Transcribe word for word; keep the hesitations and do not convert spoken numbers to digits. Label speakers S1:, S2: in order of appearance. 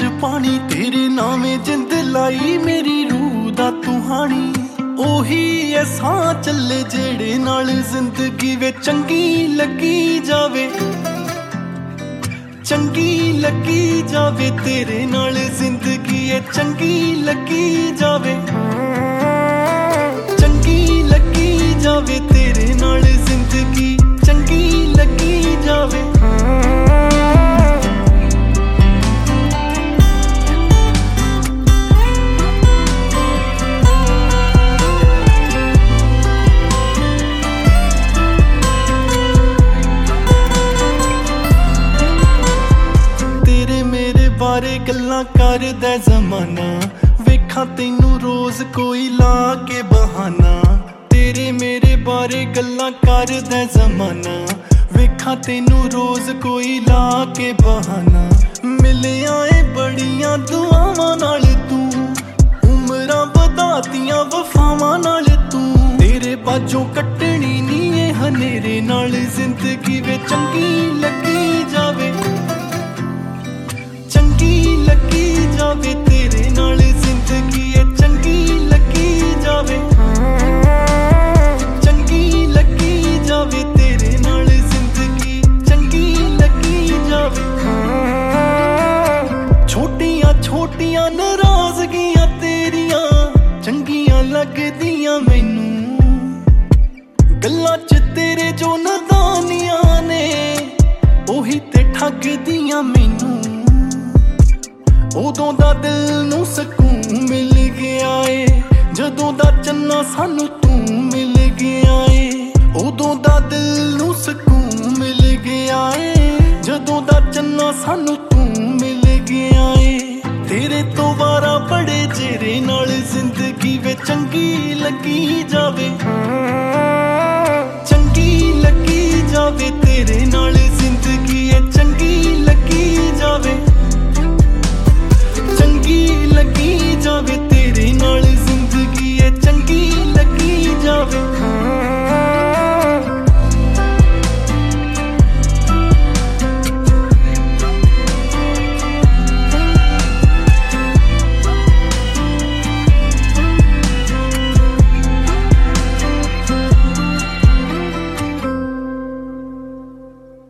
S1: च पानी तेरे नामे जिंद लाई मेरी रूह दा तुहानी ओही ऐ सां चले जेड़े नाल जिंदगी वे चंगी लगी जावे चंगी लगी जावे तेरे नाल जिंदगी ऐ चंगी लगी जावे चंगी लगी जावे तेरे नाल जिंदगी चंगी लगी जावे बारे गल्लां करदा ज़माना वेखां तैनू रोज़ कोई ला के बहाना तेरे मेरे बारे गल्लां करदा ज़माना वेखां तैनू रोज़ कोई ला के बहाना मिलिया ए बड़ियां दुआवां नाल तू उमरां वधातियां वफावां नाल तू तेरे बाजों कट्टनी नी ए हनेरे नाल जिंदगी वे चंगी लगी जावे चंगी लगी जावे तेरे नाल जिंदगी ऐ चंगी लगी जावे चंगी लगी जावे तेरे नाल जिंदगी चंगी लगी जावे छोटियां छोटियां नाराज़गियां तेरियां चंगियां लगदियां मैनू गल्लां च तेरे जो नादानियां ने ओही ते ठगदियां मैनू उदों दा दिल नू सकून मिल गया ए जदों दा चन्ना सानू तू मिल गया ए उदों दा दिल नू सकून मिल गया ए जदों दा चन्ना सानू तू मिल गया ए तेरे तो वारा बड़े चेहरे नाल जिंदगी वे चंगी लगी जावे चंगी लगी जावे तेरे नाल जिंदगी ए चंगी लगी जावे